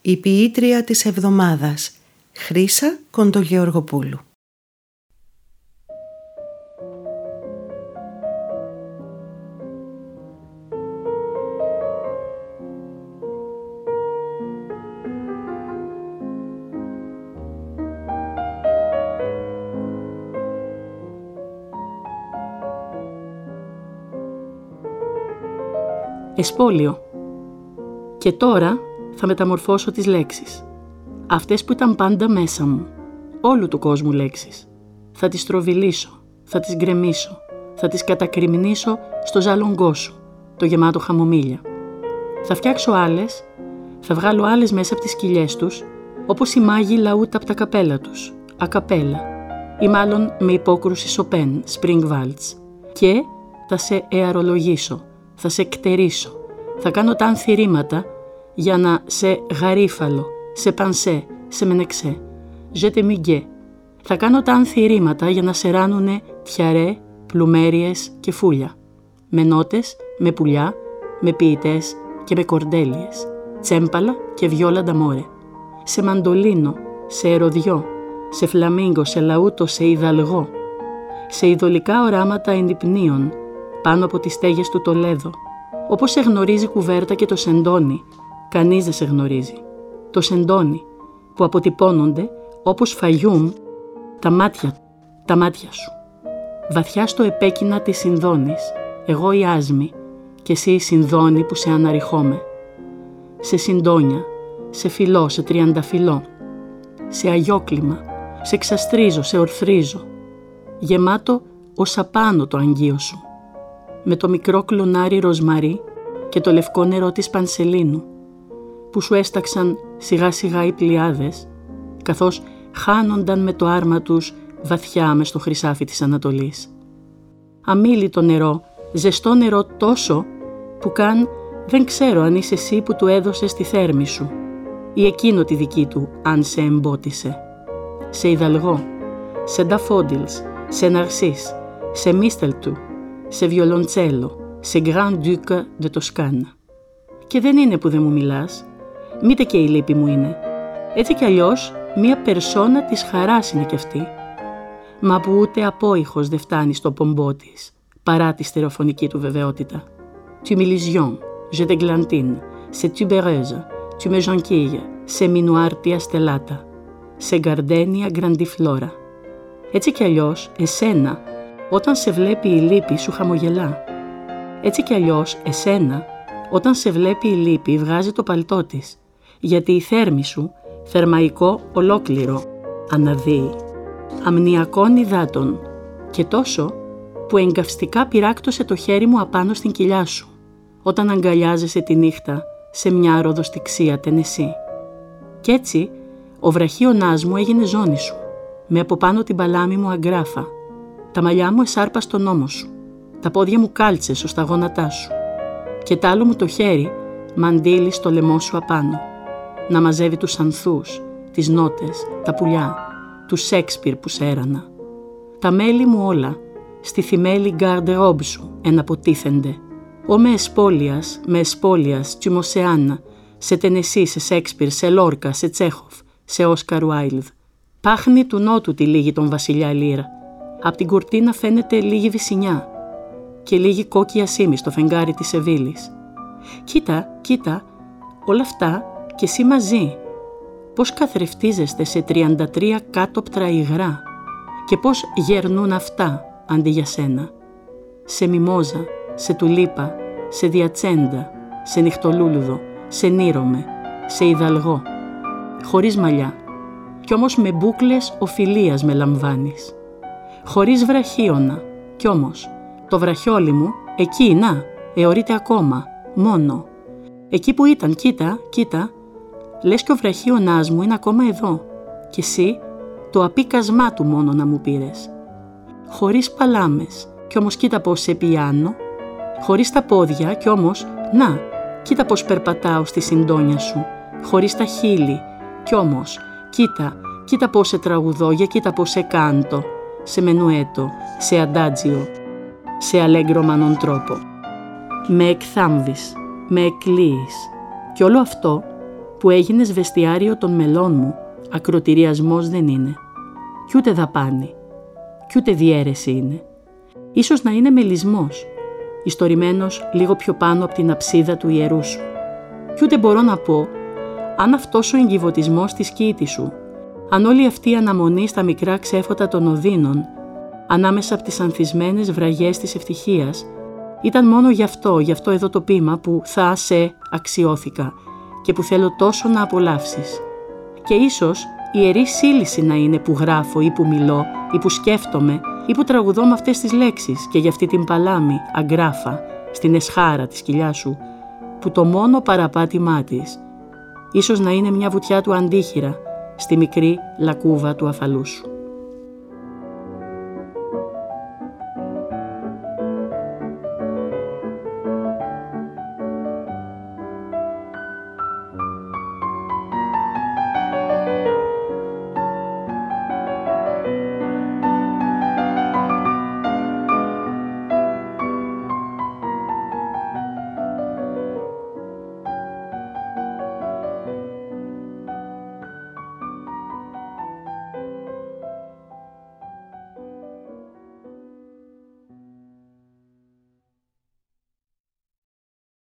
Η ποιήτρια της εβδομάδας, Χρύσα Κοντογεωργοπούλου. Εσπόλιο. Και τώρα θα μεταμορφώσω τις λέξεις. Αυτές που ήταν πάντα μέσα μου. Όλου του κόσμου λέξεις. Θα τις τροβιλήσω, θα τις γκρεμίσω, θα τις κατακριμνήσω στο ζάλογγό σου, το γεμάτο χαμομήλια. Θα φτιάξω άλλες, θα βγάλω άλλες μέσα από τις κοιλιές τους, όπως οι μάγοι λαούτα από τα καπέλα τους, ακαπέλα, ή μάλλον με υπόκρουση Σοπέν, Spring Waltz. Και θα σε εαρολογήσω, θα σε κτερίσω, θα κάνω τα ανθυρήματα για να σε γαρίφαλο, σε πανσέ, σε μενεξέ, ζέτε μιγκέ. Θα κάνω τα ανθυρήματα για να σε ράνουνε τιαρέ, πλουμέριες και φούλια. Με νότες, με πουλιά, με ποιητές και με κορντέλιες, τσέμπαλα και βιόλα νταμόρε. Σε μαντολίνο, σε ερωδιό, σε φλαμίγκο, σε λαούτο, σε ιδαλγό. Σε ειδωλικά οράματα ενυπνίων, πάνω από τις στέγες του Τολέδο. Όπως σε γνωρίζει κουβέρτα και το σεντόνι, κανείς δεν σε γνωρίζει. Το σεντόνι που αποτυπώνονται όπως Φαγιούμ τα μάτια σου. Βαθιά στο επέκεινα της Συνδόνης, εγώ η άσμη και εσύ η Συνδόνη που σε αναρριχώμαι. Σε συντόνια, σε φιλό, σε τριανταφυλό, σε αγιόκλημα, σε ξαστρίζω, σε ορθρίζω. Γεμάτο ως απάνω το αγγείο σου, με το μικρό κλονάρι ροζμαρί και το λευκό νερό της Πανσελίνου, που σου έσταξαν σιγά σιγά οι πλιάδες, καθώς χάνονταν με το άρμα τους βαθιά μες στο χρυσάφι της Ανατολής. Αμίλητο νερό, ζεστό νερό τόσο που καν δεν ξέρω αν είσαι εσύ που του έδωσες τη θέρμη σου ή εκείνο τη δική του αν σε εμπότισε. Σε ιδαλγό, σε νταφόντιλς, σε ναρσίς, σε μίστελτου, σε βιολοντσέλο, σε Grand Duc de Toscane. Και δεν είναι που δεν μου μιλάς, μήτε και η λύπη μου είναι. Έτσι κι αλλιώς μία περσόνα της χαράς είναι κι αυτή. Μα που ούτε απόϊχος δεν φτάνει στο πομπό της, παρά τη στερεοφωνική του βεβαιότητα. Tu me lisions, je t'églantine, c'est tubereuse, tu me jonquilles, c'est minuartia stellata, c'est gardenia grandiflora. Έτσι κι αλλιώς, εσένα, όταν σε βλέπει η λύπη σου χαμογελά. Έτσι κι αλλιώς, εσένα, όταν σε βλέπει η λύπη βγάζει το παλτό της, γιατί η θέρμη σου, θερμαϊκό ολόκληρο, αναδύει, αμνιακών υδάτων, και τόσο που εγκαυστικά πυράκτωσε το χέρι μου απάνω στην κοιλιά σου, όταν αγκαλιάζεσαι τη νύχτα σε μια ροδοστιξία τενεσή. Κι έτσι, ο βραχίωνάς μου έγινε ζώνη σου, με από πάνω την παλάμη μου αγκράφα, τα μαλλιά μου εσάρπα στον ώμο σου, τα πόδια μου κάλτσες ως τα γόνατά σου, και τ' άλλο μου το χέρι μαντίλι στο λαιμό σου απάνω, να μαζεύει τους ανθούς, τις νότες, τα πουλιά, του Σέξπιρ που σέρανα. Τα μέλη μου όλα, στη θυμέλη γκαρντερόμπ σου εναποτίθενται. Ο με εσπόλιας, Τσιμοσεάνα, σε Τενεσί, σε Σέξπιρ, σε Λόρκα, σε Τσέχοφ, σε Όσκαρ Ουάιλδ. Πάχνει του νότου τη λίγη τον βασιλιά Λύρα. Απ' την κουρτίνα φαίνεται λίγη βυσσινιά και λίγη κόκκια σήμη στο φεγγάρι της Σεβίλης. Κοίτα, όλα αυτά κι εσύ μαζί. Πώς καθρεφτίζεστε σε 33 κάτωπτρα υγρά και πώς γερνούν αυτά αντί για σένα. Σε μιμόζα, σε τουλίπα, σε διατσέντα, σε νυχτολούλουδο, σε νήρωμε, σε ιδαλγό. Χωρίς μαλλιά, κι όμως με μπούκλες οφιλίας με λαμβάνεις. Χωρίς βραχίωνα, κι όμως το βραχιόλι μου εκεί, να, εωρείται ακόμα, μόνο. Εκεί που ήταν, κοίτα, λες κι ο βραχίωνάς μου είναι ακόμα εδώ, κι εσύ το απίκασμά του μόνο να μου πήρες. Χωρίς παλάμες, κι όμως κοίτα πως σε πιάνω, χωρίς τα πόδια, κι όμως, να, κοίτα πως περπατάω στη συντόνια σου, χωρίς τα χείλη, κι όμως, κοίτα πως σε τραγουδώ, για κοίτα πως σε κάντο, σε μενουέτο, σε αντάτζιο, σε αλέγκρο μανον τρόπο. Με εκθάμβεις, με εκλείεις, κι όλο αυτό που έγινες βεστιάριο των μελών μου, ακροτηριασμός δεν είναι. Κι ούτε δαπάνη, κι ούτε διαίρεση είναι. Ίσως να είναι μελισμός, ιστορημένος λίγο πιο πάνω από την αψίδα του ιερού σου. Κι ούτε μπορώ να πω, αν αυτός ο εγκιβωτισμός της κοίτης σου, αν όλη αυτή η αναμονή στα μικρά ξέφωτα των οδύνων, ανάμεσα από τις ανθισμένες βραγιές της ευτυχίας, ήταν μόνο γι' αυτό εδώ το ποίημα που θα σε αξιώθηκα και που θέλω τόσο να απολαύσεις. Και ίσως η ιερή σύλληση να είναι που γράφω ή που μιλώ ή που σκέφτομαι ή που τραγουδώ με αυτές τις λέξεις και για αυτή την παλάμη, αγκράφα, στην εσχάρα της κοιλιά σου, που το μόνο παραπάτημά της ίσως να είναι μια βουτιά του αντίχειρα στη μικρή λακκούβα του αφαλού σου.